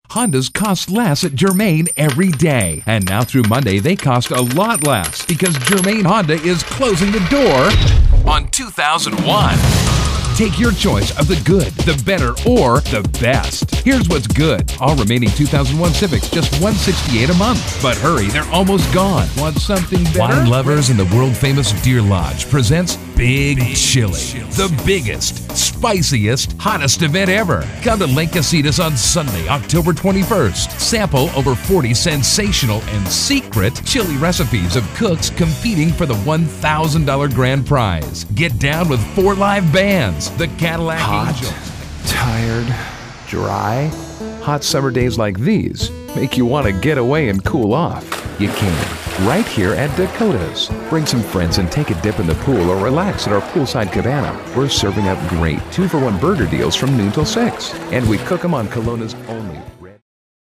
Hondas cost less at Germain every day. And now through Monday, they cost a lot less because Germain Honda is closing the door on 2001. Take your choice of the good, the better, or the best. Here's what's good. All remaining 2001 Civics, just $168 a month. But hurry, they're almost gone. Want something better? Wine lovers and the world-famous Deer Lodge presents Big Chili. The biggest, spiciest, hottest event ever. Come to Lake Casitas on Sunday, October 21st. Sample over 40 sensational and secret chili recipes of cooks competing for the $1,000 grand prize. Get down with 4 live bands. The Cadillac Angels. Tired, dry. Hot summer days like these make you want to get away and cool off. You can, right here at Dakota's. Bring some friends and take a dip in the pool or relax at our poolside cabana. We're serving up great 2-for-1 burger deals from noon till 6. And we cook them on Kelowna's only